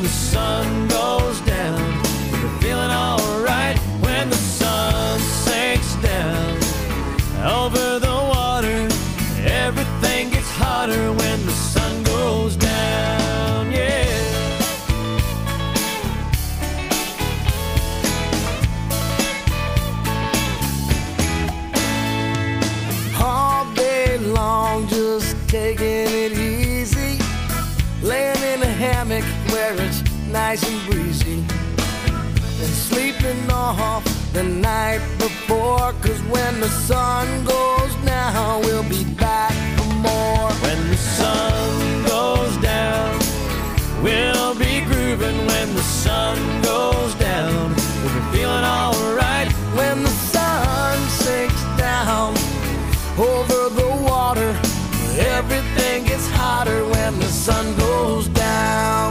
the sun goes down. We're feeling alright when the sun sinks down. Over the water, everything gets hotter when the sun goes down, yeah. All day long, just taking it easy, laying in a hammock where it's nice and breezy, and sleeping off the night before, 'cause when the sun goes down, we'll be back for more. When the sun goes down, we'll be grooving. When the sun goes down, we'll be feeling alright. When the sun sinks down over the water, everything gets hotter when the sun goes down.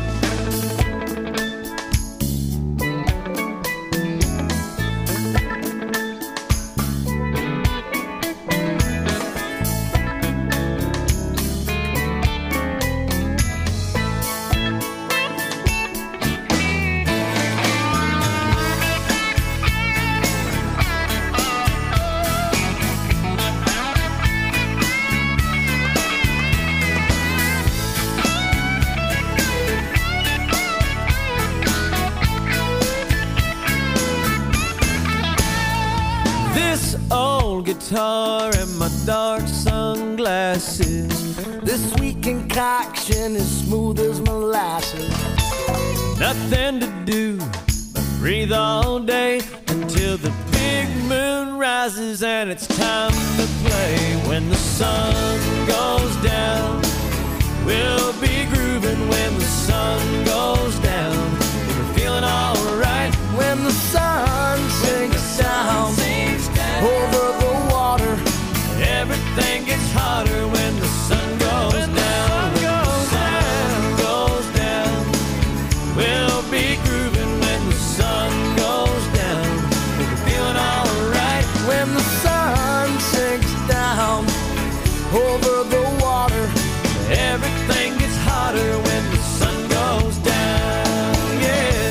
This old guitar and my dark sunglasses, This sweet concoction is smooth as molasses. nothing to do but breathe all day until the big moon rises and it's time to play. When the sun goes down, we'll be grooving. When the sun goes down, we'll be feeling alright. When the sun sinks down over the water, everything gets hotter when the sun goes down. When the sun goes down, we'll be grooving. When the sun goes down, we'll be feeling alright. when the sun sinks down over the water, everything gets hotter when the sun goes down, yeah.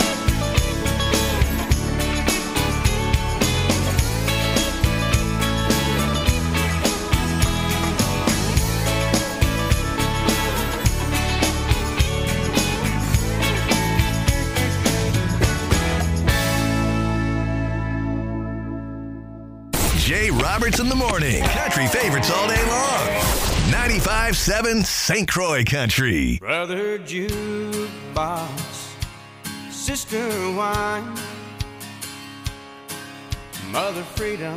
Jay Roberts in the morning. Country favorites all day long. 95.7 St. Croix Country. Brother jukebox, sister wine, mother freedom,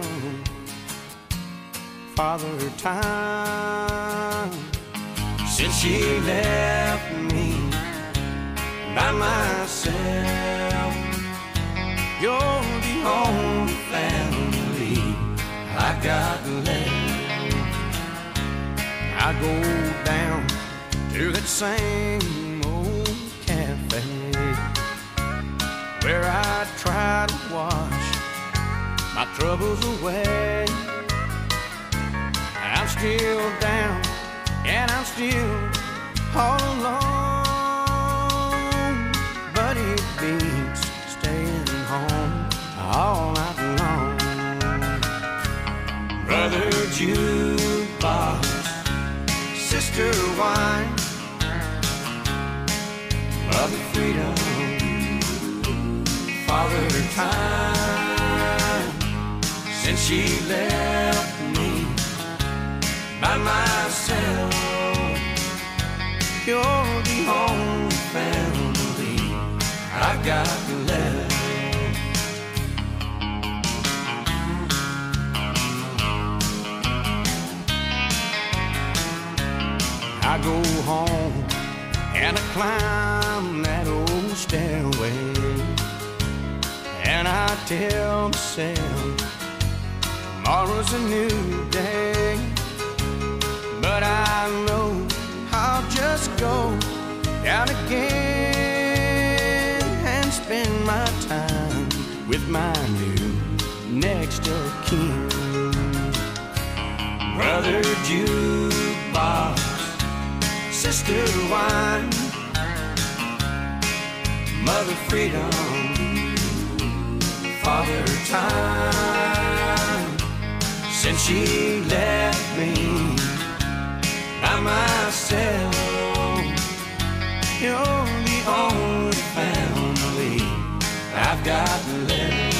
father time. Since she left me by myself, you're the only family I got left. I go down to that same old cafe where I try to wash my troubles away. I'm still down and I'm still all alone, but it beats staying home all night long. Brother jukebox, sister wine, mother freedom, father time. Since she left me by myself, you're the only family I've got left. I go home and I climb that old stairway, and I tell myself tomorrow's a new day. But I know I'll just go down again and spend my time with my new next of kin. Brother jukebox, sister wine, Mother Freedom, Father Time, since she left me by myself. You're the only family I've got left.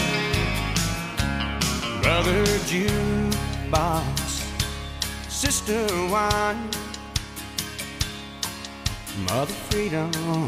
Brother Jukebox, Sister Wine, Mother Freedom,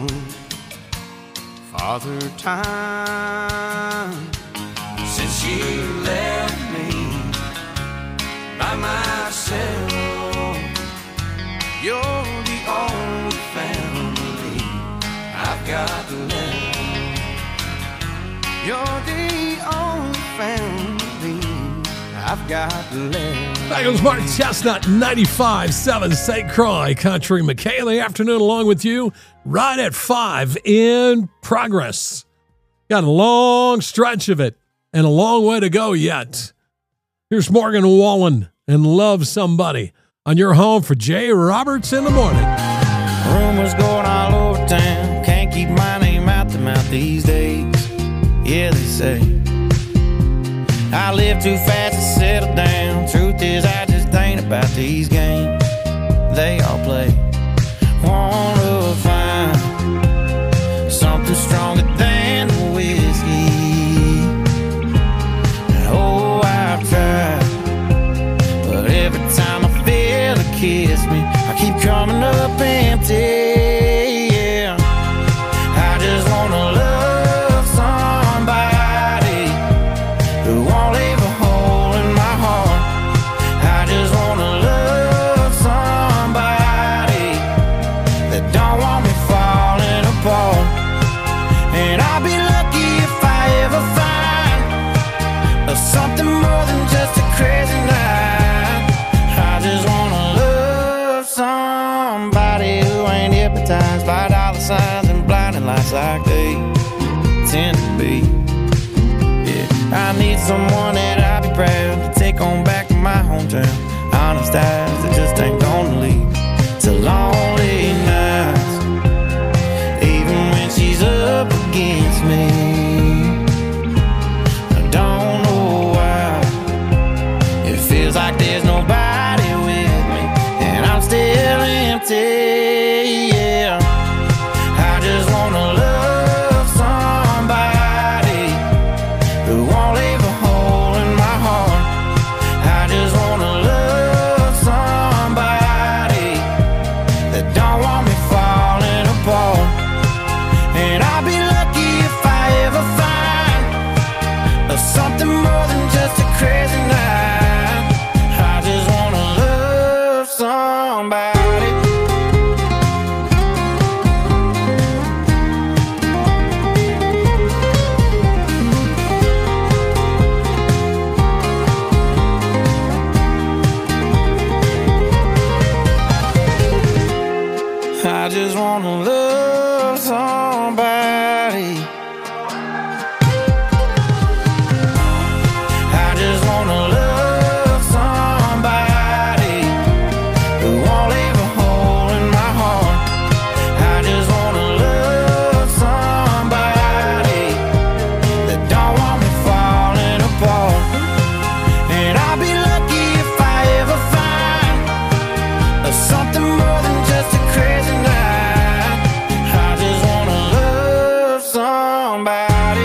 Father Time, since she left me by myself. You're the only family I've got left. You're the only family I've got left. Back on Martin Chestnut, 95.7 St. Croix Country. McKaylee afternoon along with you, right at 5 in progress. Got a long stretch of it and a long way to go yet. Here's Morgan Wallen and Love Somebody on your home for Jay Roberts in the morning. Rumors going all over town, can't keep my name out the mouth these days. Yeah, they say I live too fast to settle down. Truth is, I just ain't about these games they all play. Wanna find something stronger than the whiskey. Oh, I've tried, but every time I feel her kiss me, I keep coming up empty. Yeah, I just wanna love somebody who won't leave a hole in my heart. I just wanna love somebody that don't want me falling apart. And I'll be lucky if I ever find something more than just a crazy night. I just wanna love somebody who ain't hypnotized by dollar signs and blinding lights like they tend to be. Yeah, I need someone that I'll be proud to take on back to my hometown. Honest eyes that just ain't gonna lead to lonely nights, even when she's up against me. I don't know why it feels like there's nobody with me, and I'm still empty. Yeah, I just wanna love somebody who won't leave a hole in my heart. I just wanna love somebody that don't want me falling apart. And I'll be lucky if I ever find something more than just a crazy night. I just wanna love somebody. I just wanna love somebody. I just wanna love somebody who won't leave a hole in my heart. I just wanna love somebody that don't want me falling apart. And I'll be lucky if I ever find something more than just a crazy night. I just wanna love somebody.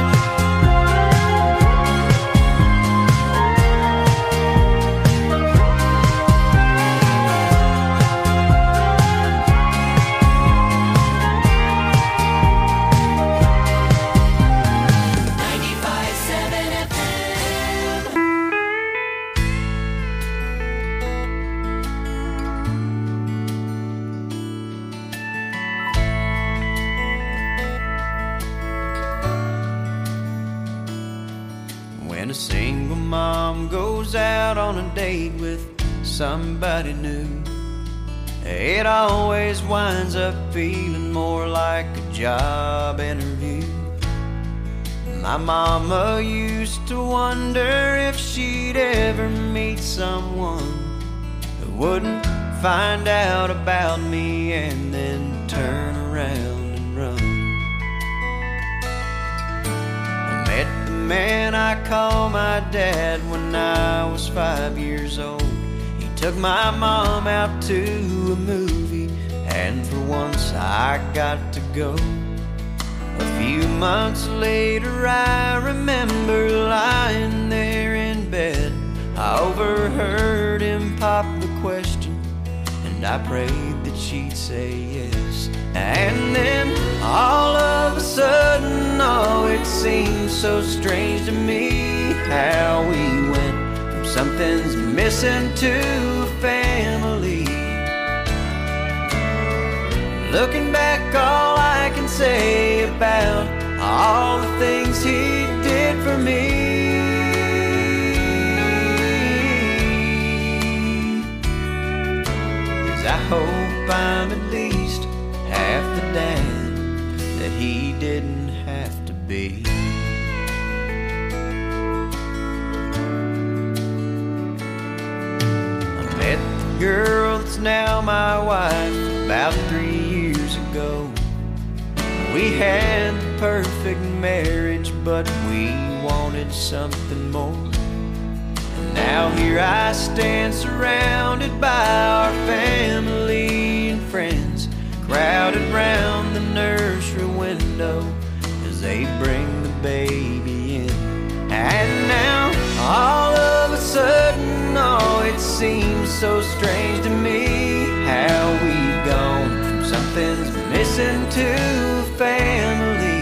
When a single mom goes out on a date with somebody new, it always winds up feeling more like a job interview. My mama used to wonder if she'd ever meet someone who wouldn't find out about me and then turn around and run. I call my dad when I was 5 years old. He took my mom out to a movie, and for once I got to go. A few months later I remember lying there in bed. I overheard him pop the question, and I prayed that she'd say yes. And then all of a sudden, oh, it seemed so strange to me how we went from something's missing to a family. Looking back, all I can say about all the things he did for me is I hope I'm at least half the dad that he didn't have to be. I met the girl that's now my wife about 3 years ago. We had the perfect marriage, but we wanted something more. And now here I stand surrounded by our family and friends, crowded round the nursery window as they bring the baby in. And now, all of a sudden, oh, it seems so strange to me how we've gone from something's missing to a family.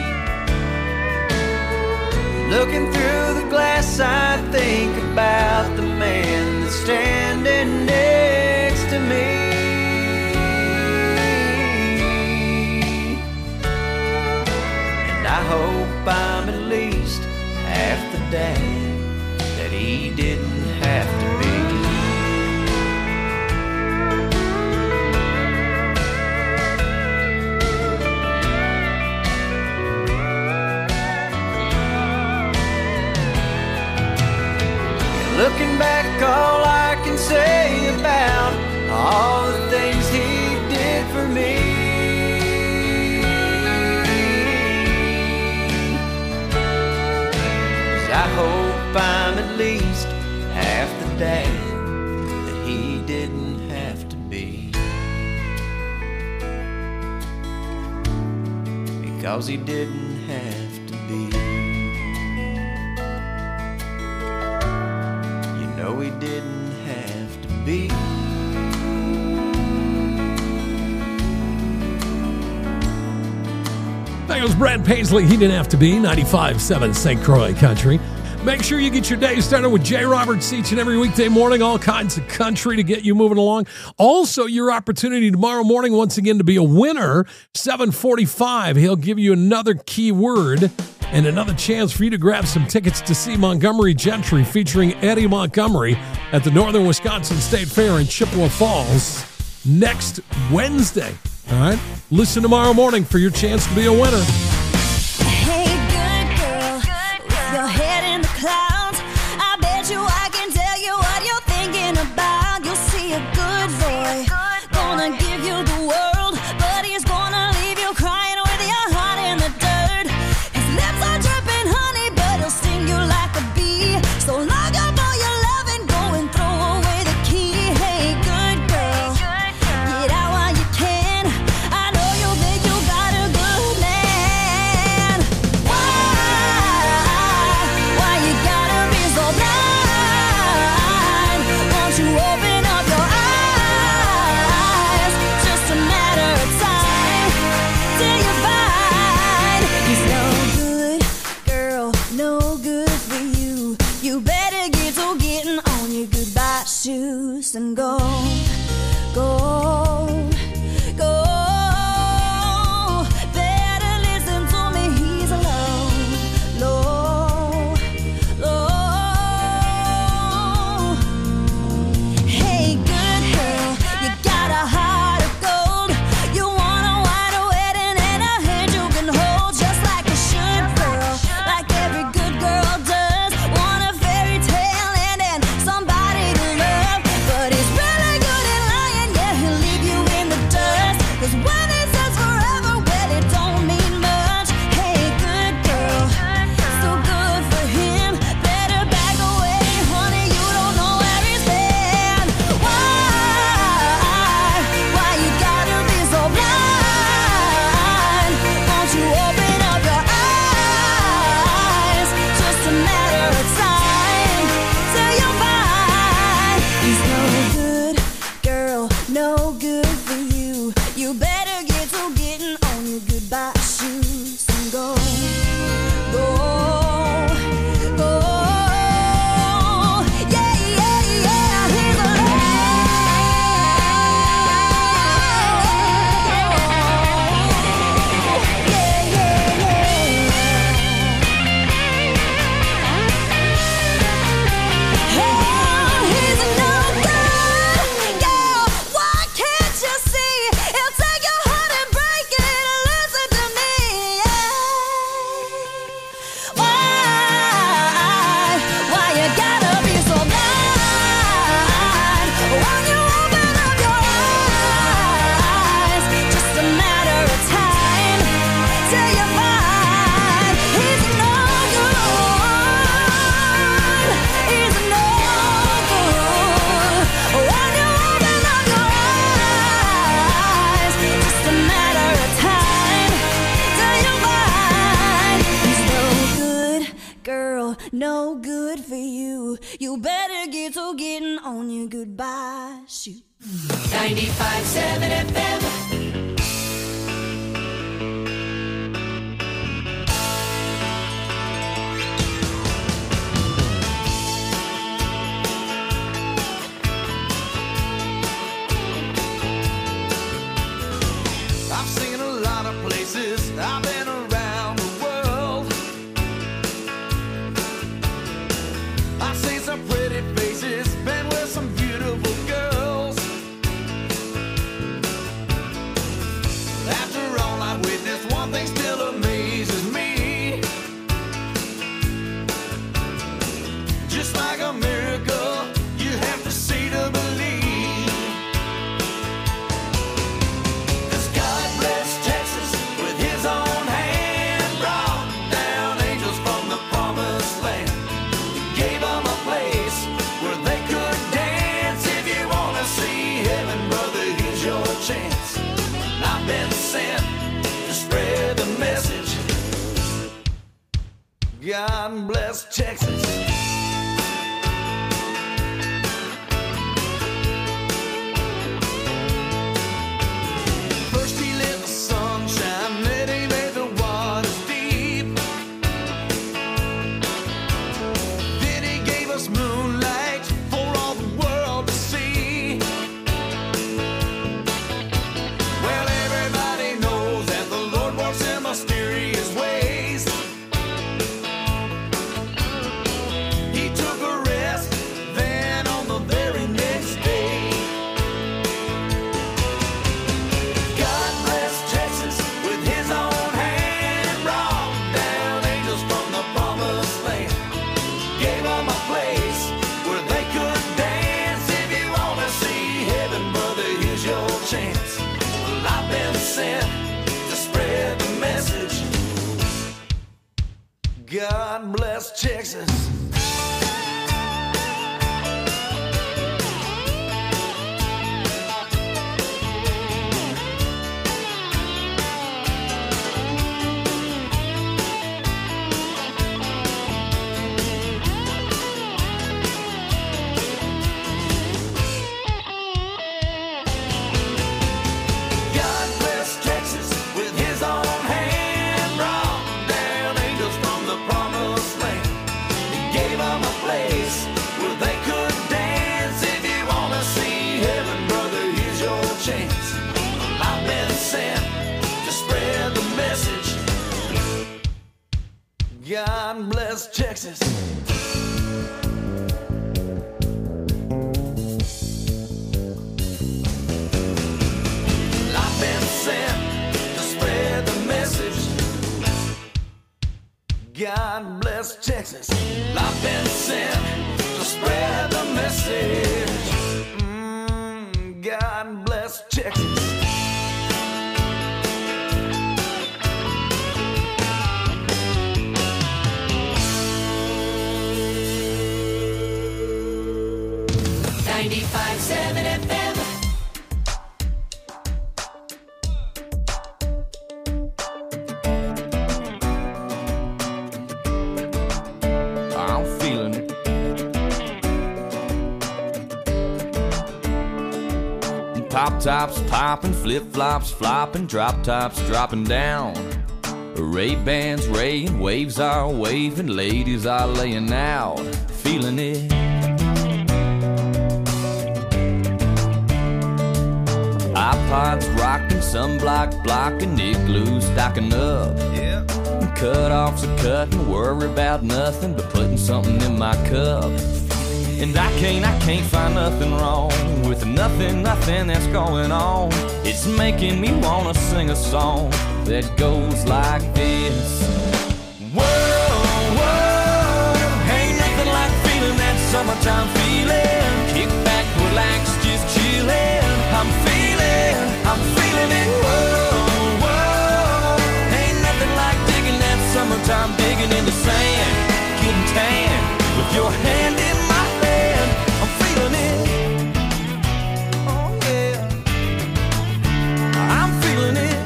Looking through the glass, I think about the man that's standing next to me. I hope I'm at least half the dad that he didn't have to be. Looking back, all I can say about all the things he did for me I hope I'm at least half the dad that he didn't have to be. Because he didn't have to be. You know he didn't have to be. That was Brad Paisley. He didn't have to be. 95.7 St. Croix Country. Make sure you get your day started with Jay Roberts each and every weekday morning. All kinds of country to get you moving along. Also, your opportunity tomorrow morning, once again, to be a winner. 7:45. He'll give you another key word and another chance for you to grab some tickets to see Montgomery Gentry featuring Eddie Montgomery at the Northern Wisconsin State Fair in Chippewa Falls next Wednesday. All right? Listen tomorrow morning for your chance to be a winner. Hey, good girl, with your head in the clouds, I bet you I can tell you what you're thinking about. You'll see a good boy, gonna give you the world, but he's gonna leave you crying with your heart in the dirt. His lips are dripping honey, but he'll sting you like a bee. So lock up all your love and go and throw away the key. Hey, good girl, get out while you can. I know you think you got a good man. no good for you. You better get to getting on your goodbye shoe. 95.7 FM. I've seen a lot of places, I've been around the world. I've seen some pretty faces, been with some beautiful girls. After all I've witnessed, one thing still amazes me. Just like a miracle, you have to see to believe. God bless Texas. First he lit the sunshine, then he made the waters deep. Then he gave us moonlight for all the world to see. Well, everybody knows that the Lord works in mysterious ways. God bless Texas. God bless Texas. I've been sent to spread the message. God bless Texas. I've been sent to spread the message. God bless Texas. Pop tops popping, flip flops flopping, drop tops dropping down. Ray-Bans raying, waves are waving, ladies are laying out, feeling it. iPods rocking, sunblock blocking, igloo stocking up. Yeah. Cut-offs are cutting, worry about nothing but putting something in my cup. And I can't find nothing wrong with nothing that's going on. It's making me wanna sing a song that goes like this. Whoa, whoa, ain't nothing like feeling that summertime feeling. Kick back, relax, just chillin'. I'm feeling it. Whoa, whoa, ain't nothing like digging that summertime, digging in the sand, getting tan with your hand in my hand. I'm feeling it. Oh yeah, I'm feeling it.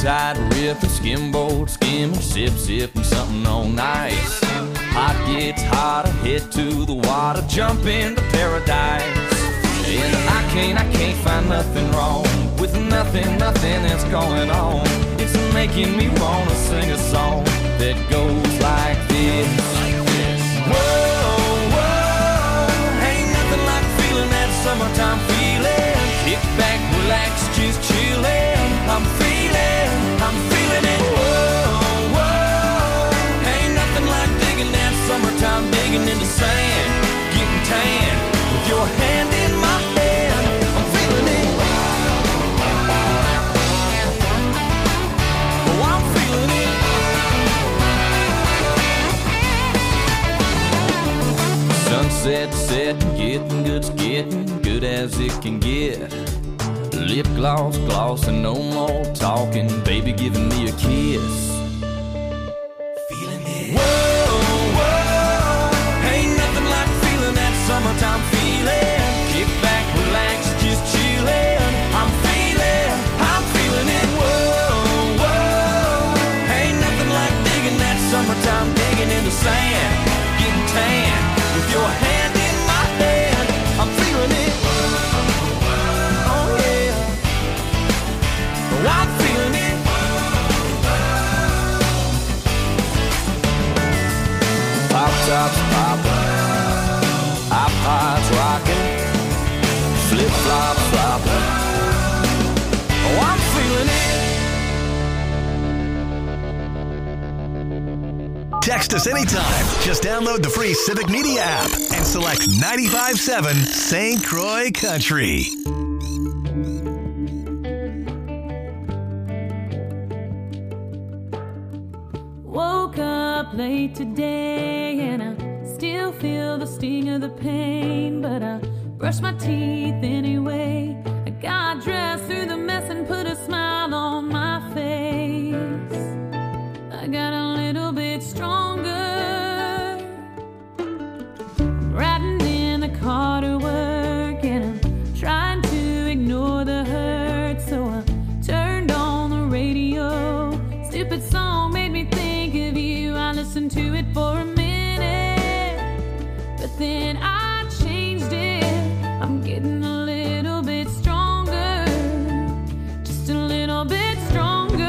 tide ripping, skimboard skimming, sipping something on ice. Hot gets hotter, head to the water, jump into paradise. And I can't find nothing wrong with nothing that's going on. It's making me wanna sing a song that goes like this. Whoa, whoa, ain't nothing like feeling that summertime feeling. Kick back, relax, just chillin'. I'm feeling it. Whoa, whoa, ain't nothing like digging that summertime, digging into sand, getting tan with your hand in my hand. I'm feeling it. Oh, I'm feeling it. Sunset setting, getting good as it can get. Lip gloss, and no more talking. Baby giving me a kiss. Feeling it. Whoa, whoa, ain't nothing like feeling that summertime feeling. Kick back, relax, just chillin'. I'm feeling it. Whoa, whoa, ain't nothing like digging that summertime, digging in the sand, getting tan with your hand in my hand. I'm feeling it. I'm feeling it. Pop tops poppin', iPods rockin', flip flops floppin'. Oh, I'm feeling it. Text us anytime. Just download the free Civic Media app and select 95.7 St. Croix Country. Woke up late today and I still feel the sting of the pain, but I brushed my teeth anyway. I got dressed through the mess and put a smile on my face. I got a little bit stronger. I'm riding in the car to work and I'm trying to ignore the hurt, so I turned on the radio. Stupid song made me think of you. I listened to it for a minute, but then I changed it. I'm getting a little bit stronger, just a little bit stronger.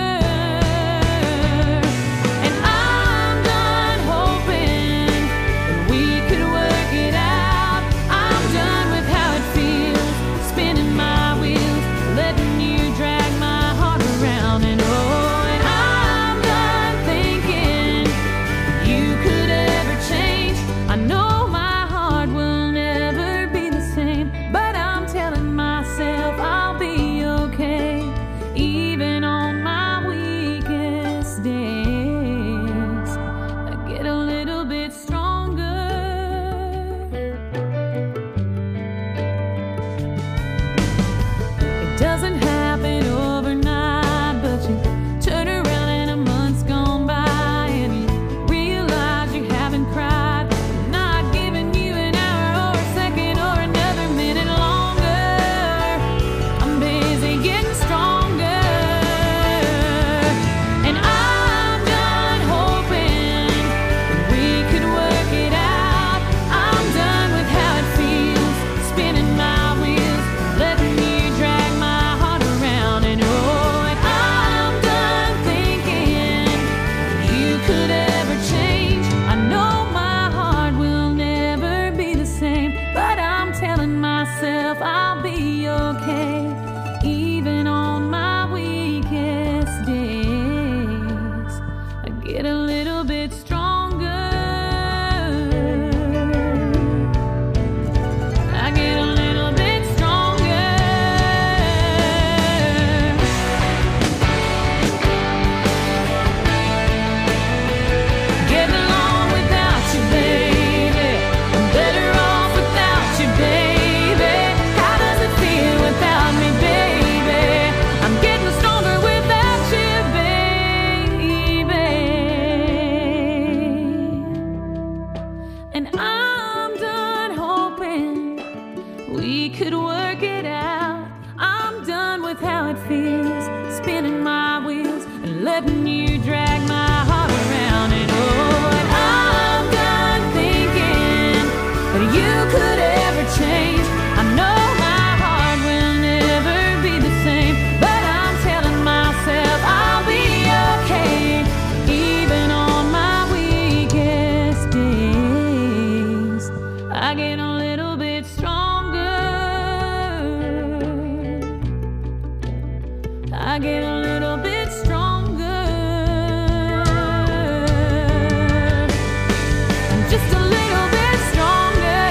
And I'm done hoping that we could work it out. I'm done with how it feels, spinning my wheels, letting you drag my heart around. And oh, and I'm done thinking you could ever change. I know my heart will never be the same, but I'm telling myself I'll be okay, even on my weakest days. I get a little bit stronger. It doesn't happen overnight, but you turn around and a month's gone by and you realize you haven't cried. I'm not giving you an hour or a second or another minute longer. I'm busy getting stronger. And I'm done hoping that we could work it out. I'm done with how it feels, spinning my wheels, letting you drag my heart around. And oh, and I'm done thinking you could ever change. I know my heart will never be the same, but I'm telling myself I'll be okay, even on my weakest days. I get a little bit stronger. I get a little bit stronger. Getting along without you, baby. I'm better off without you, baby. How does it feel without me, baby? I'm getting stronger without you, baby. And I'm done hoping we could work it out. I'm done with how it feels, spinning my wheels, letting you drag my heart around. And oh, and I'm done thinking that you could ever change. I know my heart will never be the same, but I'm telling myself I'll be okay, even on my weakest days. I get a little bit stronger. I get a little bit stronger. Just a little bit stronger.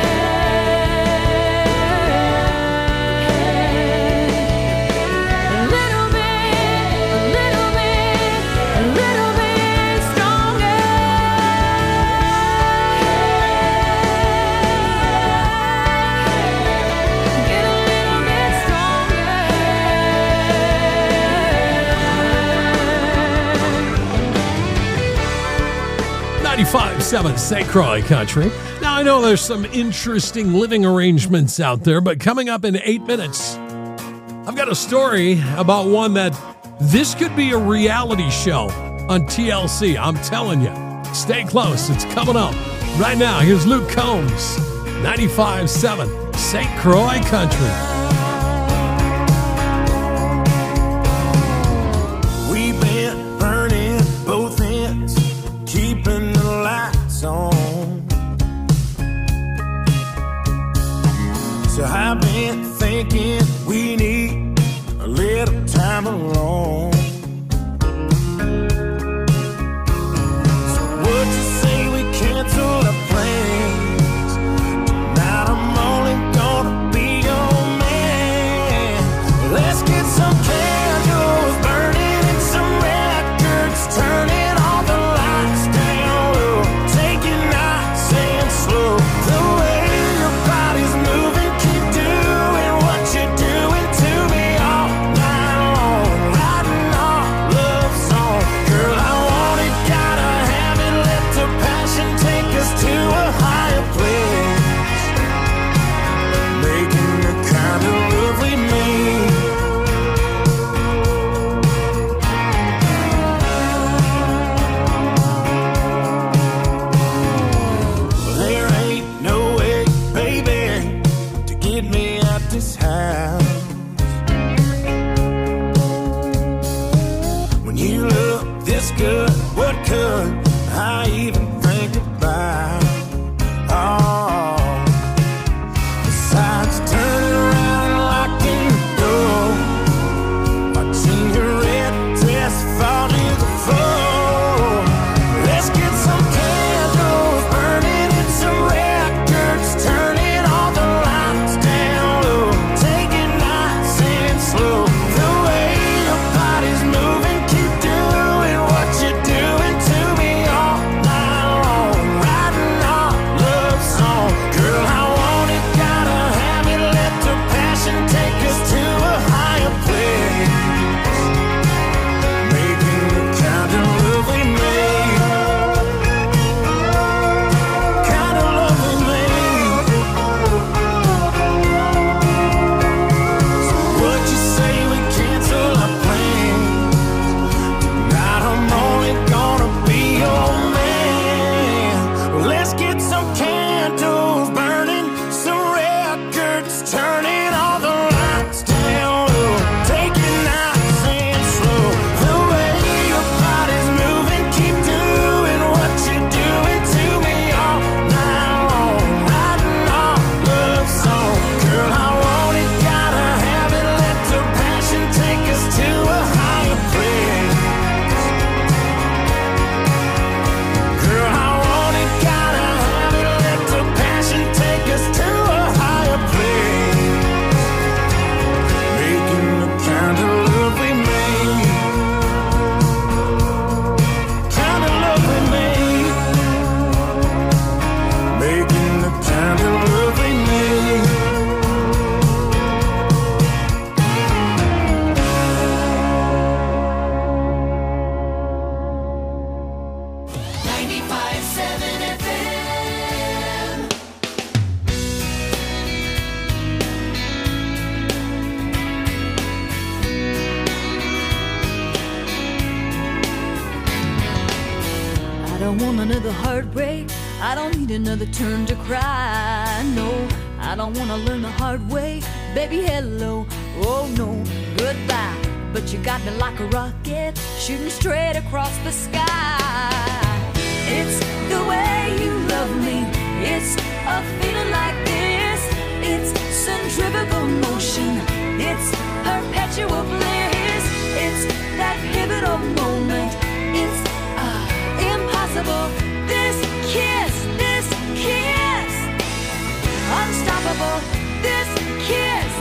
A little bit, a little bit, a little bit stronger. Get a little bit stronger. 95.7 St. Croix Country. Now, I know there's some interesting living arrangements out there, but coming up in 8 minutes, I've got a story about one that this could be a reality show on TLC. I'm telling you. Stay close. It's coming up. Right now, here's Luke Combs, 95.7 St. Croix Country. We've been burning both ends, keeping the lights on. So I've been thinking we need a little time alone. So would you say we cancel our plans? Tonight I'm only gonna be your man. Let's get some candles burning and some records turning, all the lights down low. Take it nice and slow. The way your body's moving, keep doing what you're doing to me all night long. Writing our love song. Girl, I want it, gotta have it. Let the passion take us to a higher place. Making the kind of love we made. There ain't no way, baby, to get me out this house. When you look this good, what could I even think about? Oh, besides turning around and locking the door, watching your red dress fall to the floor. Let's get some candles burning and some records turning, all the lights down low. Take it don't want another heartbreak. I don't need another turn to cry. No, I don't want to learn the hard way. Baby, hello, oh no, goodbye. But you got me like a rocket, shooting straight across the sky. It's the way you love me. It's a feeling like this. It's centrifugal motion. It's perpetual bliss. It's that pivotal moment. It's impossible. This kiss, unstoppable. This kiss.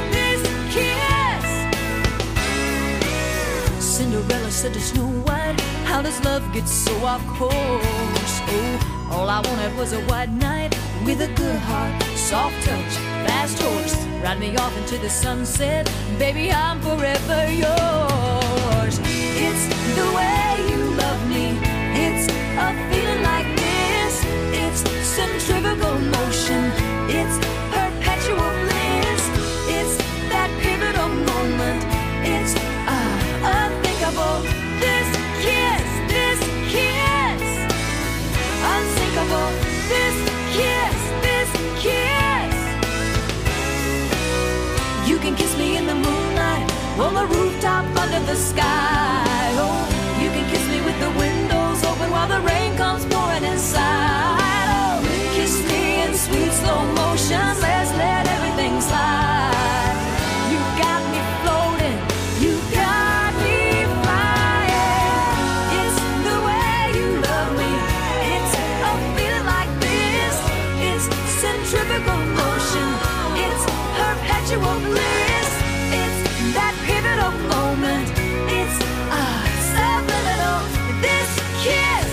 Cinderella said to Snow White, how does love get so off course? Oh, all I wanted was a white knight with a good heart, soft touch, fast horse. Ride me off into the sunset, baby, I'm forever yours. It's the way you love me. It's a feeling like this. It's centrifugal motion. It's perpetual bliss. It's that pivotal moment. It's unthinkable. This kiss, unsinkable. This kiss. You can kiss me in the moonlight, on the rooftop under the sky. Oh, you can kiss me with the windows open while the rain comes pouring inside. Oh, kiss me in sweet slow motion. Let's let everything slide. You got me floating. You got me flying. It's the way you love me. It's a feeling like this. It's centrifugal motion. It's perpetual bliss. It's that pivotal moment. It's subliminal. This kiss.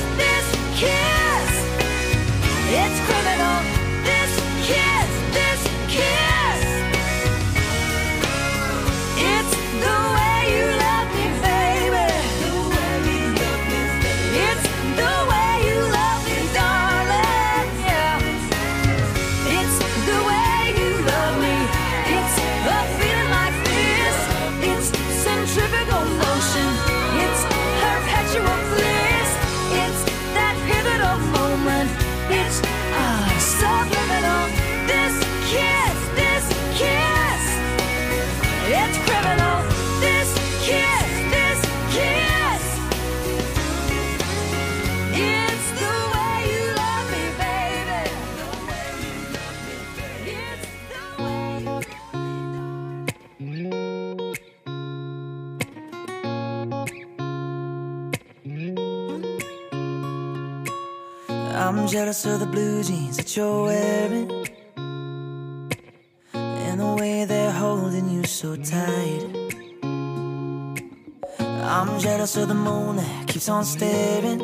It's criminal. This kiss. It's the way you love me, baby. It's the way you love me, darling. Yeah. It's the way you love me. It's a feeling like this. It's centrifugal motion. It's perpetual bliss. It's that pivotal moment. It's subliminal. This kiss. It's criminal. This kiss. It's the way you love me, baby. It's the way. I'm jealous of the blue jeans that you're wearing, and the way they're holding you so tight. I'm jealous of the moon that keeps on staring.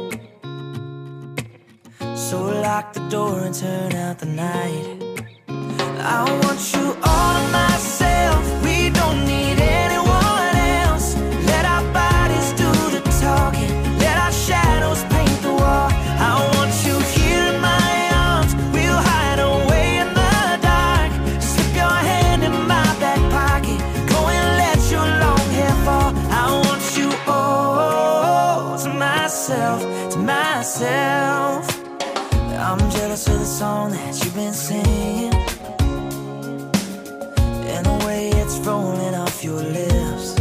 So lock the door and turn out the night. I want you all to myself. We don't need anyone else. Let our bodies do the talking. Let our shadows paint the wall. I want you here in my arms. We'll hide away in the dark. Slip your hand in my back pocket. Go and let your long hair fall. I want you all to myself, to myself. I'm jealous of the song that you've been singing, and the way it's rolling off your lips.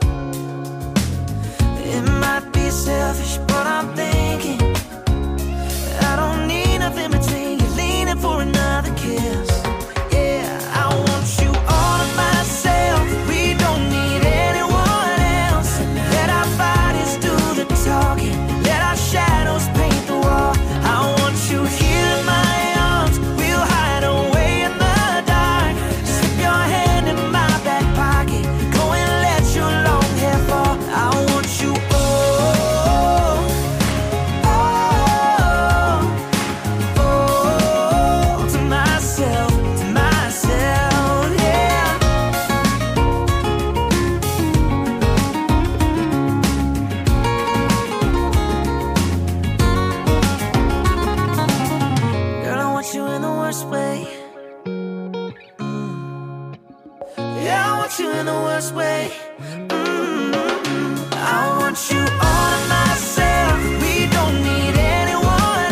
It might be selfish, but I'm thinking I don't need nothing between you, leaning for another kiss. Yeah, I want you all to myself. We don't need anyone else. Let our bodies do the talking. Let our shadows paint the wall. I want you here in my arms. We'll hide away in the dark. Slip your hand in my back pocket. Go and let your long hair fall. I want you to myself, yeah. Girl, I want you in the worst way. Yeah, I want you in the worst way. I want you all to myself. We don't need anyone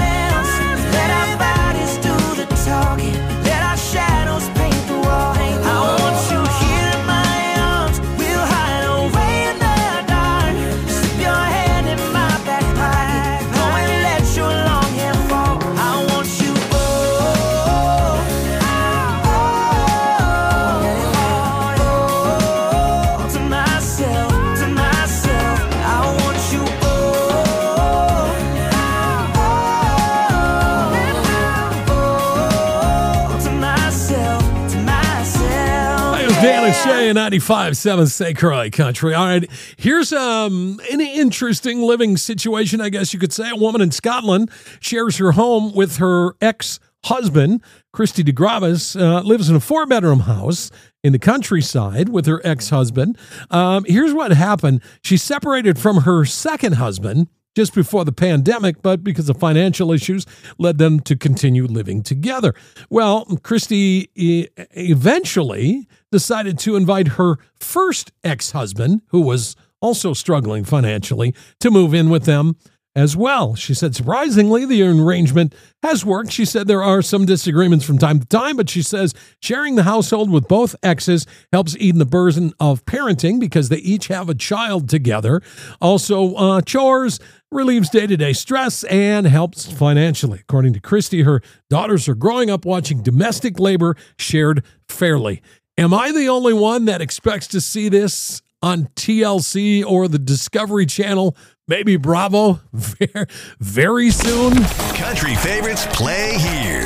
and Shay, 95.7 St. Croix Country. All right, here's an interesting living situation, I guess you could say. A woman in Scotland shares her home with her ex-husband. Christy DeGravis lives in a 4-bedroom house in the countryside with her ex-husband. Here's what happened. She separated from her second husband just before the pandemic, but because of financial issues, led them to continue living together. Well, Christy eventually decided to invite her first ex-husband, who was also struggling financially, to move in with them as well. She said, surprisingly, the arrangement has worked. She said there are some disagreements from time to time, but she says sharing the household with both exes helps ease the burden of parenting because they each have a child together. Also, chores relieves day-to-day stress and helps financially. According to Christy, her daughters are growing up watching domestic labor shared fairly. Am I the only one that expects to see this on TLC or the Discovery Channel, maybe Bravo, very soon? Country favorites play here.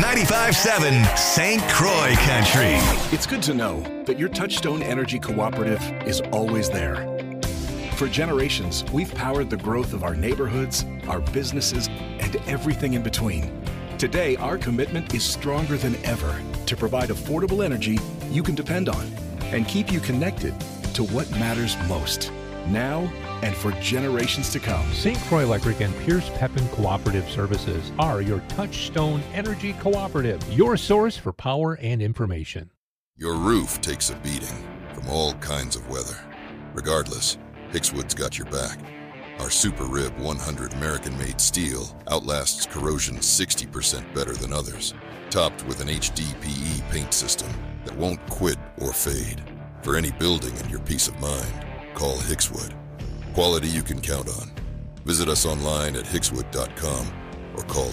95.7 St. Croix Country. It's good to know that your Touchstone Energy Cooperative is always there. For generations, we've powered the growth of our neighborhoods, our businesses, and everything in between. Today, our commitment is stronger than ever to provide affordable energy you can depend on and keep you connected to what matters most, now and for generations to come. St. Croix Electric and Pierce Pepin Cooperative Services are your Touchstone Energy Cooperative, your source for power and information. Your roof takes a beating from all kinds of weather. Regardless, Hickswood's got your back. Our Super Rib 100 American-made steel outlasts corrosion 60% better than others, topped with an HDPE paint system that won't quit or fade. For any building and your peace of mind, call Hickswood. Quality you can count on. Visit us online at hickswood.com or call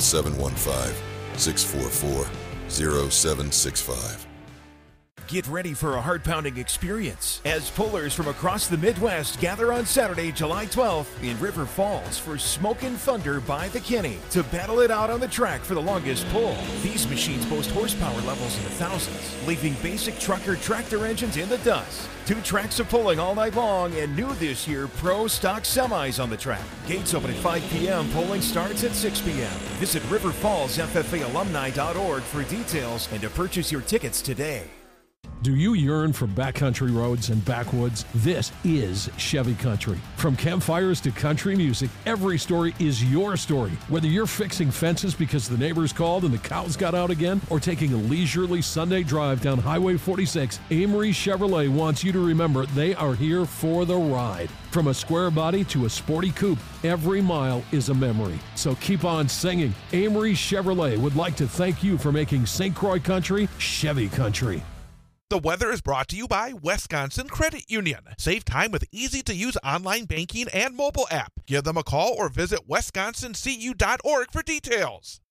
715-644-0765. Get ready for a heart-pounding experience as pullers from across the Midwest gather on Saturday, July 12th in River Falls for Smokin' Thunder by the Kinney to battle it out on the track for the longest pull. These machines boast horsepower levels in the thousands, leaving basic trucker tractor engines in the dust. 2 tracks of pulling all night long, and new this year, pro stock semis on the track. Gates open at 5 p.m. Polling starts at 6 p.m. Visit riverfallsffaalumni.org for details and to purchase your tickets today. Do you yearn for backcountry roads and backwoods? This is Chevy Country. From campfires to country music, every story is your story. Whether you're fixing fences because the neighbors called and the cows got out again, or taking a leisurely Sunday drive down Highway 46, Amory Chevrolet wants you to remember they are here for the ride. From a square body to a sporty coupe, every mile is a memory. So keep on singing. Amory Chevrolet would like to thank you for making St. Croix Country Chevy Country. The weather is brought to you by Wisconsin Credit Union. Save time with easy-to-use online banking and mobile app. Give them a call or visit wisconsincu.org for details.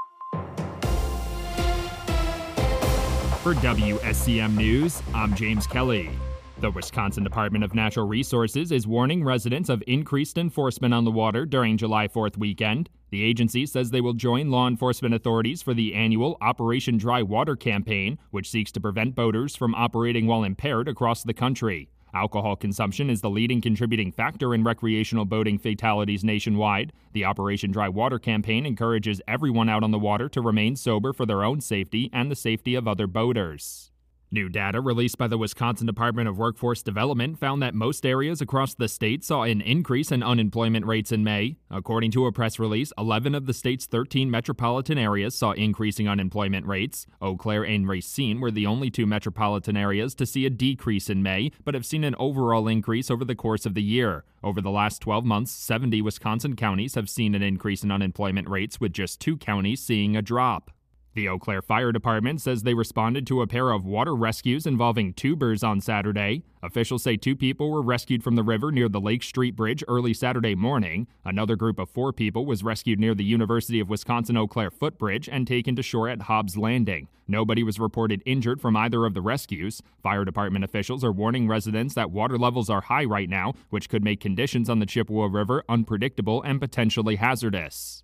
For WSCM News, I'm James Kelly. The Wisconsin Department of Natural Resources is warning residents of increased enforcement on the water during July 4th weekend. The agency says they will join law enforcement authorities for the annual Operation Dry Water campaign, which seeks to prevent boaters from operating while impaired across the country. Alcohol consumption is the leading contributing factor in recreational boating fatalities nationwide. The Operation Dry Water campaign encourages everyone out on the water to remain sober for their own safety and the safety of other boaters. New data released by the Wisconsin Department of Workforce Development found that most areas across the state saw an increase in unemployment rates in May. According to a press release, 11 of the state's 13 metropolitan areas saw increasing unemployment rates. Eau Claire and Racine were the only 2 metropolitan areas to see a decrease in May, but have seen an overall increase over the course of the year. Over the last 12 months, 70 Wisconsin counties have seen an increase in unemployment rates, with just 2 counties seeing a drop. The Eau Claire Fire Department says they responded to a pair of water rescues involving tubers on Saturday. Officials say 2 people were rescued from the river near the Lake Street Bridge early Saturday morning. Another group of 4 people was rescued near the University of Wisconsin-Eau Claire footbridge and taken to shore at Hobbs Landing. Nobody was reported injured from either of the rescues. Fire department officials are warning residents that water levels are high right now, which could make conditions on the Chippewa River unpredictable and potentially hazardous.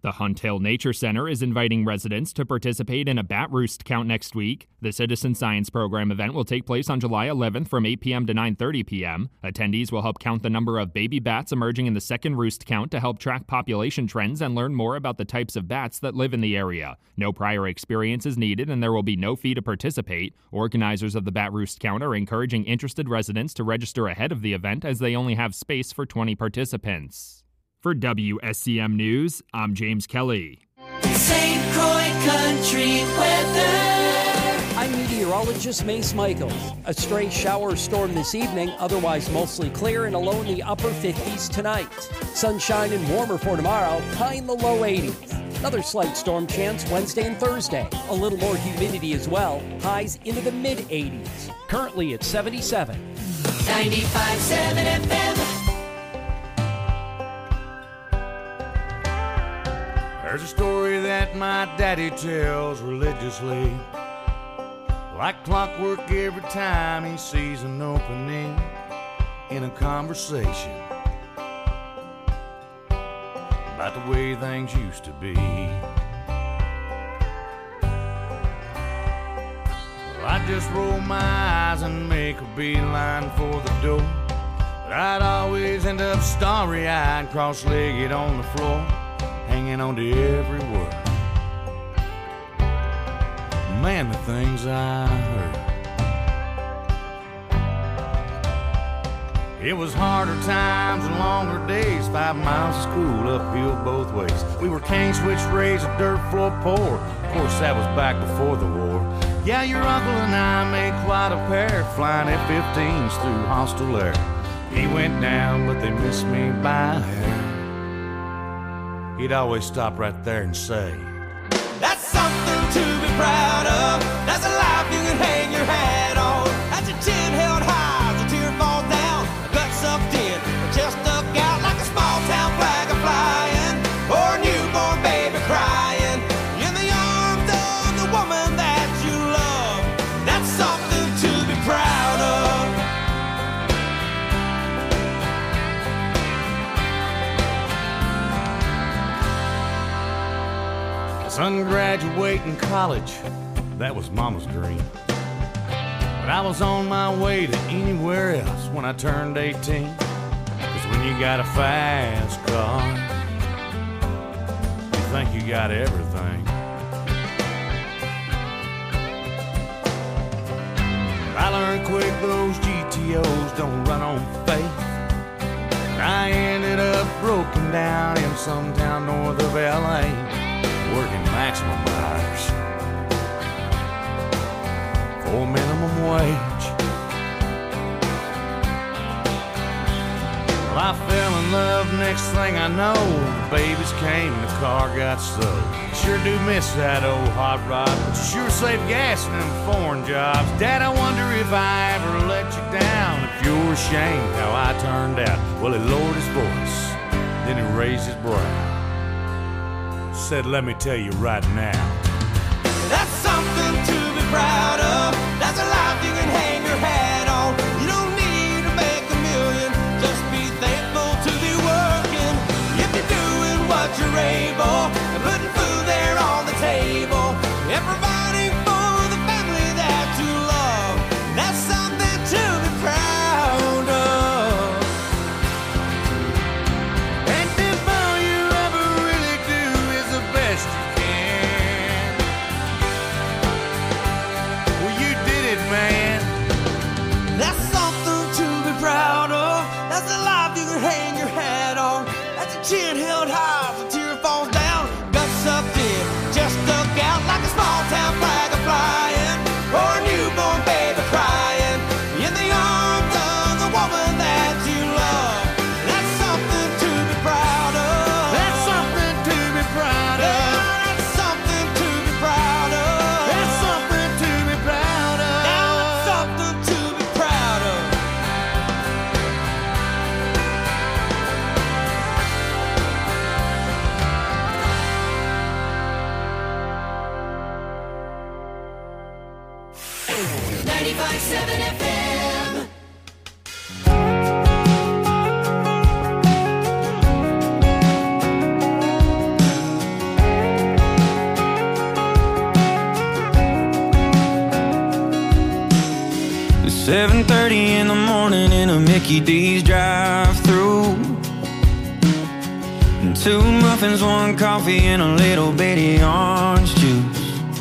The Hunt Hill Nature Center is inviting residents to participate in a bat roost count next week. The Citizen Science Program event will take place on July 11th from 8 p.m. to 9:30 p.m. Attendees will help count the number of baby bats emerging in the second roost count to help track population trends and learn more about the types of bats that live in the area. No prior experience is needed and there will be no fee to participate. Organizers of the bat roost count are encouraging interested residents to register ahead of the event as they only have space for 20 participants. For WSCM News, I'm James Kelly. St. Croix Country Weather. I'm meteorologist Mace Michaels. A stray shower or storm this evening, otherwise mostly clear and a low in the upper 50s tonight. Sunshine and warmer for tomorrow, high in the low 80s. Another slight storm chance Wednesday and Thursday. A little more humidity as well, highs into the mid-80s. Currently at 77. 95.7 FM. There's a story that my daddy tells religiously, like clockwork every time he sees an opening in a conversation about the way things used to be. Well, I just roll my eyes and make a beeline for the door, but I'd always end up starry-eyed, cross-legged on the floor, hanging on to every word. Man, the things I heard. It was harder times and longer days, 5 miles of school uphill both ways. We were cane switch raised, a dirt floor poor. Of course, that was back before the war. Yeah, your uncle and I made quite a pair, flying F-15s through hostile air. He went down, but they missed me by a hair. He'd always stop right there and say, That's something to be proud of. That's a life you can hang your hat on. That's your chin held high as a tear falls down. A gut sucked in, a chest stuck out like a small town flag flying, or a newborn baby crying in the arms of the woman that you love. That's something to be proud of. Son graduating college, that was Mama's dream. But I was on my way to anywhere else when I turned 18. 'Cause when you got a fast car, you think you got everything. I learned quick those GTOs don't run on faith. I ended up broken down in some town north of LA, working maximum hours for minimum wage. Well, I fell in love, next thing I know, babies came and the car got sold. Sure do miss that old hot rod, but you sure save gas in them foreign jobs. Dad, I wonder if I ever let you down, if you're ashamed how I turned out. Well, he lowered his voice, then he raised his brow, said, let me tell you right now, That's something to be proud of. That's a life you can hang your hat on. You don't need to make a million, just be thankful to be working. If you're doing what you're able, and putting food there on the table, and providing for the family that you love, that's something to be proud of. and if all you ever really do is the best you can, Mickey D's drive-thru. 2 muffins, 1 coffee, and a little bitty orange juice.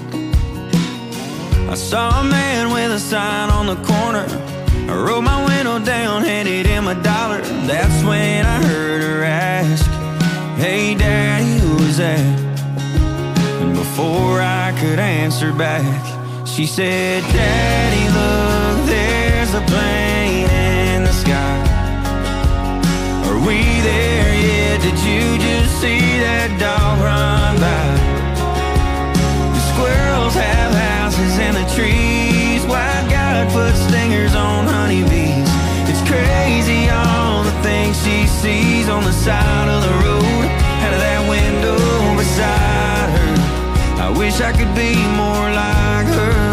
I saw a man with a sign on the corner. I rolled my window down, handed him $1. That's when I heard her ask, "Hey Daddy, who is that?" And before I could answer back, she said, "Daddy, look, there's a plane in the sky. Are we there yet? Did you just see that dog run by? The squirrels have houses in the trees. Why God put stingers on honeybees? It's crazy all the things she sees on the side of the road, out of that window beside her. I wish I could be more like her.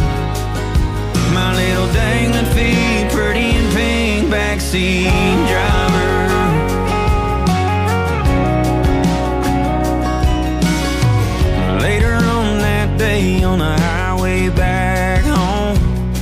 My little dangling feet, pretty and pink, backseat driver." Later on that day on the highway back home,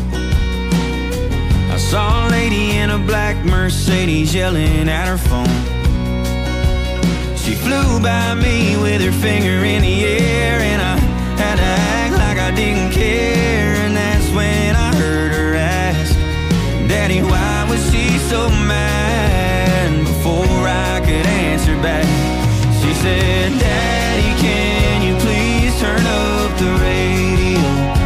I saw a lady in a black Mercedes yelling at her phone. She flew by me with her finger in the air, and I had to act like I didn't care. And that's when I heard her ask, "Daddy, why was she so mad?" Before I could answer back, she said, "Daddy, can you please turn up the radio?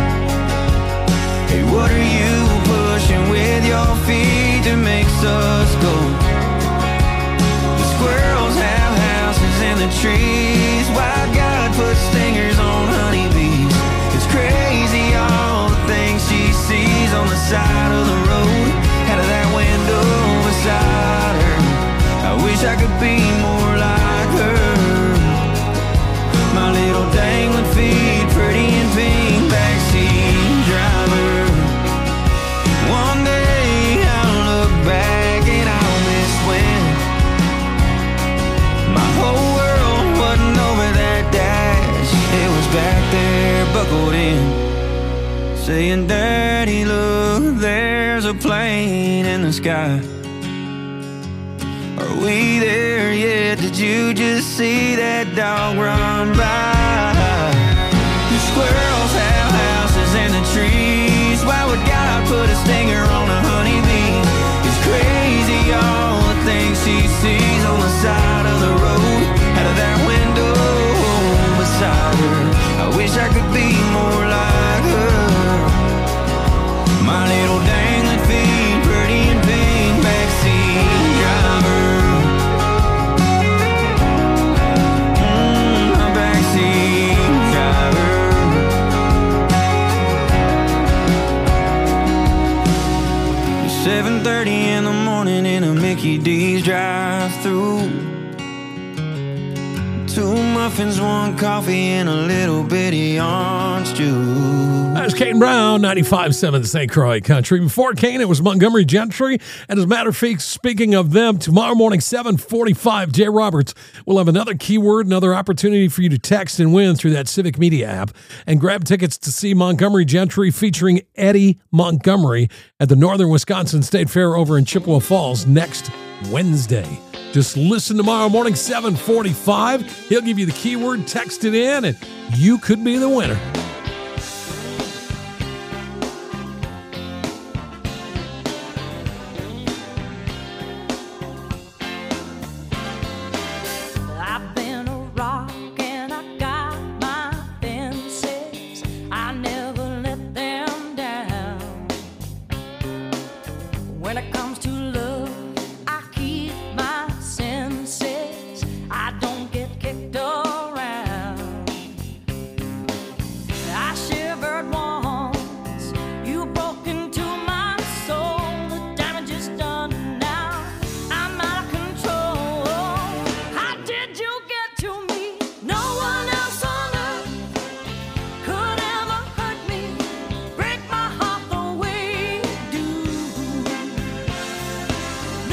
Hey, what are you pushing with your feet that makes us go? The squirrels have houses in the trees. Why God put stingers on honeybees? It's crazy all the things she sees on the side of the road, out of that window beside her. I wish I could be more like her. My little dangling feet, pretty and pink, backseat driver. One day I'll look back and I'll miss when my whole world wasn't over that dash. It was back there buckled in, saying, "Daddy, look, there's a plane in the sky. Are we there yet? Did you just see that dog run by? The squirrels have houses in the trees. Why would God put a stinger on a honeybee? It's crazy all the things she sees on the side of the road, out of that window beside her. I wish I could be more like her. My little dangling feet, pretty and pink, backseat driver." My backseat driver. 7:30 in the morning in a Mickey D's drive-thru. 2 muffins, 1 coffee, and a little bitty orange juice. That's Kane Brown, 95.7 St. Croix Country. Before Kane, it was Montgomery Gentry. And as a matter of fact, speaking of them, tomorrow morning, 7:45, Jay Roberts will have another keyword, another opportunity for you to text and win through that Civic Media app. And grab tickets to see Montgomery Gentry featuring Eddie Montgomery at the Northern Wisconsin State Fair over in Chippewa Falls next Wednesday. Just listen tomorrow morning, 7:45. He'll give you the keyword, text it in, and you could be the winner. I've been a rock and I got my fences. I never let them down. When it comes to love, I keep my senses. I don't get kicked around. I shivered once. You broke into my soul. The damage is done now. I'm out of control. How did you get to me? No one else on earth could ever hurt me, break my heart the way you do.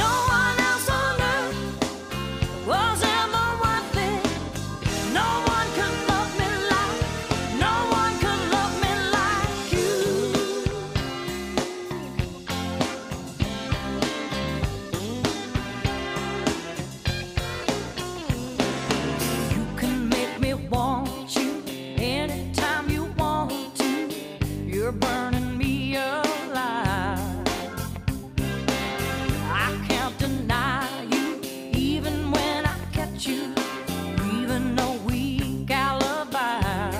at you, even a weak alibi.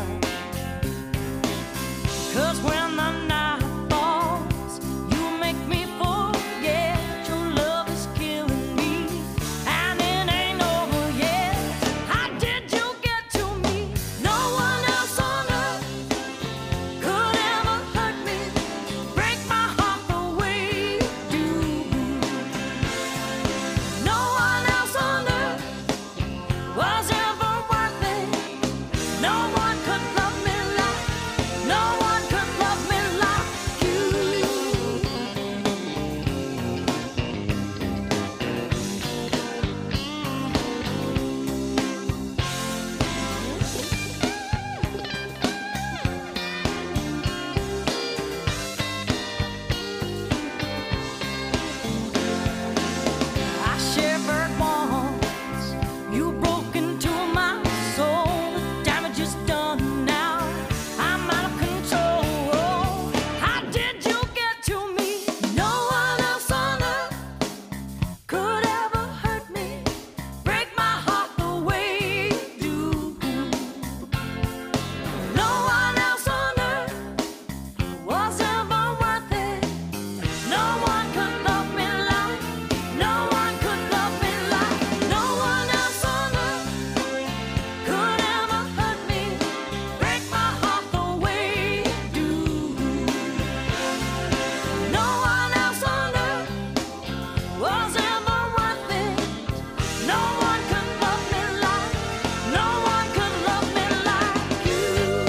'Cause when the night falls, you make me forget your love is killing me, and it ain't over yet. How did you get to me? No one else on earth could ever hurt me, break my heart the way you do. No one else on earth was ever worth it. No one could love me like, no one could love me like you. I shivered once, you broke into my soul. The damage is done now, I'm out of control. How did you get to me? No one else on earth could ever hurt me, break my heart the way you do. No one else on earth was ever worth it. No one could love me like, no one could love me like, no one else on earth could ever hurt me, break my heart the way you do. No one else on earth was ever worth it. No one could love me like, no one could love me like you.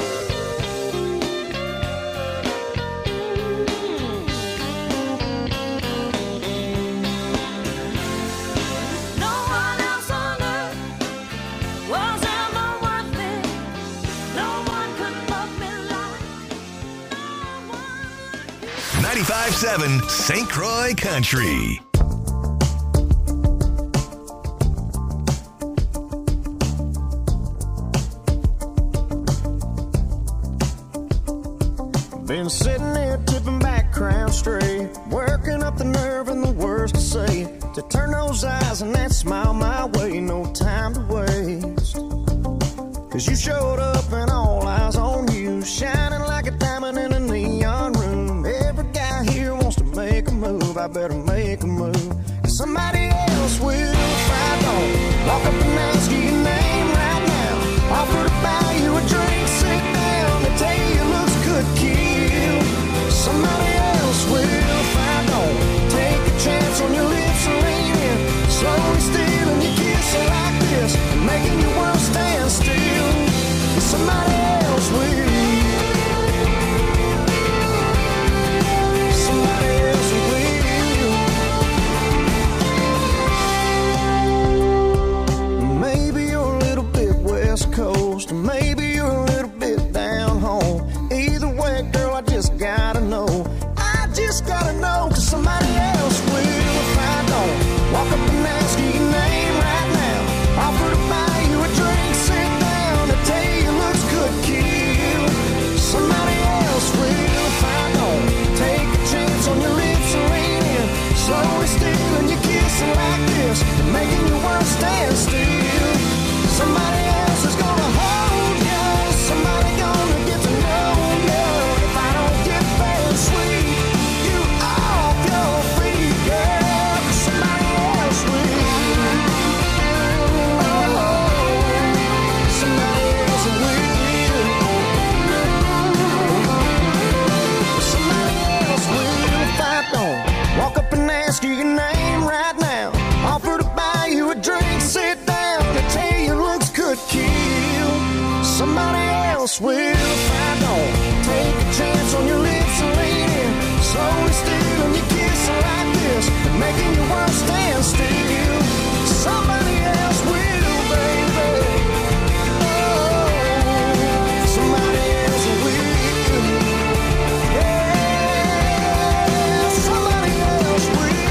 No one else on earth was ever worth it. No one could love me like. 95.7 St. Croix Country. Been sitting there tipping back, crown straight, working up the nerve and the words to say, to turn those eyes and that smile my way, no time to waste. 'Cause you showed up and all eyes on you, shining like a diamond in a neon room. Every guy here wants to make a move, I better make a move, 'cause somebody else will if I don't. Walk up and ask you your name right now, offer to buy you a drink, sit down, they tell you your looks could kill. Somebody else will if I don't. Take a chance on your lips and lean in, slowly stealing your kiss like this, making your world stand still. Somebody else will. Somebody else will. Maybe you're a little bit West Coast, or maybe you're a little bit down home. Either way, girl, I just gotta know. I just gotta know, 'cause somebody else will if I don't. Walk up and ask you your name right now, offer to buy you a drink, sit down, to tell you your looks could kill. Somebody else will if I don't. Take a chance on your lips and lean in, slowly stealing your kissing like this, making your world stand still. Somebody else is gonna hold you, somebody gonna get to know you. If I don't get there and sweet you off your feet, girl, 'cause somebody else will. Oh, somebody else will. Somebody else will if I don't. Walk up and ask you your name right now, offer to buy you a drink, sit down, and tell you looks could kill. Somebody else will if I don't. Take a chance on your lips and lean in, slowly stealing your kissing like this, making your world stand still. Somebody else will, baby. Oh, somebody else will. Yeah, somebody else will.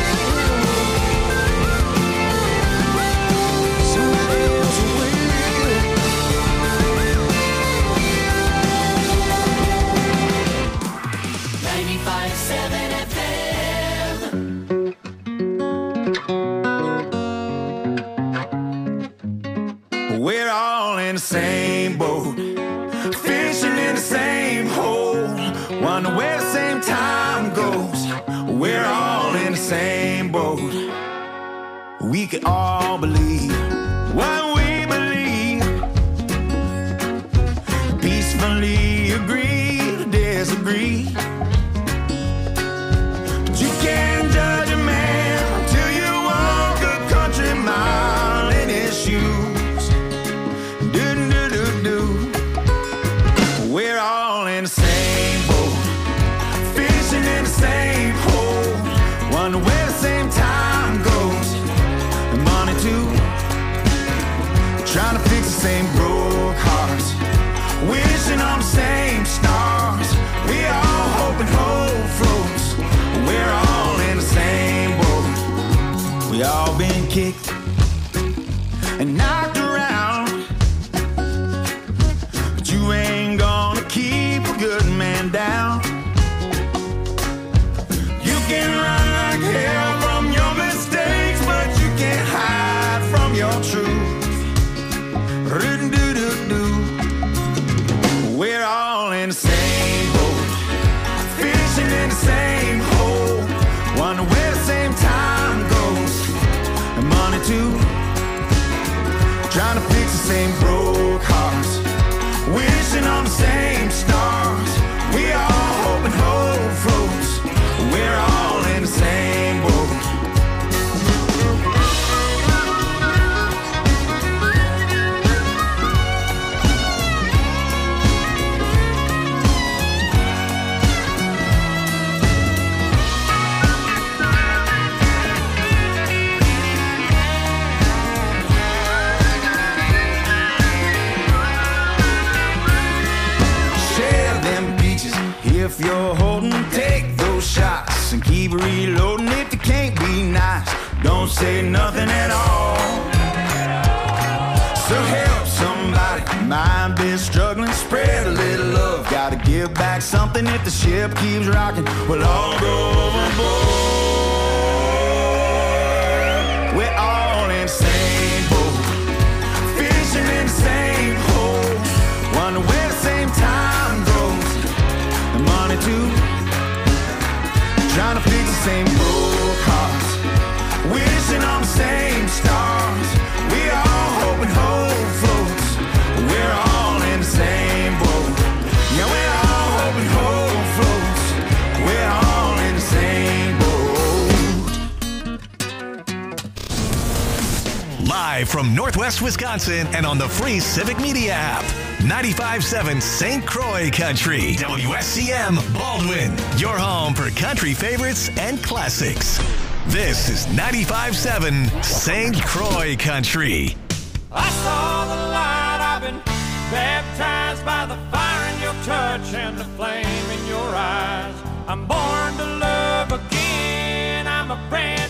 Somebody else will. 95.7 FM. in the same boat, fishing in the same hole, wonder where the same time goes. We're all in the same boat. We can all believe what we believe, peacefully agree to disagree. But you can't judge a man until you walk a country mile in his shoes. Do-do-do-do. We're all in the same boat, fishing in the same hole, wonder where the same time goes. And money too, trying to fix the same broke hearts, wishing on the same stars. We all hoping hope floats. We're all in the same boat. We all been kicked and knocked around, but you ain't gonna keep a good man down. You can run like hell from your mistakes, but you can't hide from your truth. Do-do-do-do. We're all in the same boat, fishing in the same hole, wonder where the same time goes. And money too, trying to fix the same broke hearts, wishing on the same stars. We all hoping hope floats. We're all in the same boat. If you're holding, take those shots and keep reloading. If you can't be nice, don't say nothing at all. So help somebody, mind be struggling, spread a little love. Gotta give back something if the ship keeps rocking. We'll all go overboard. We're all in the same boat, fishing in the same hole, wonder where the same time goes. Money too, trying to fix the same broke hearts, wishing on the same stars. We all hoping hope floats. We're all in the same boat. Yeah, we're all hoping hope floats. We're all in the same boat. Live from Northwest Wisconsin and on the free Civic Media app. 95.7 St. Croix Country. WSCM Baldwin. Your home for country favorites and classics. This is 95.7 St. Croix Country. I saw the light. I've been baptized by the fire in your touch and the flame in your eyes. I'm born to love again. I'm a brand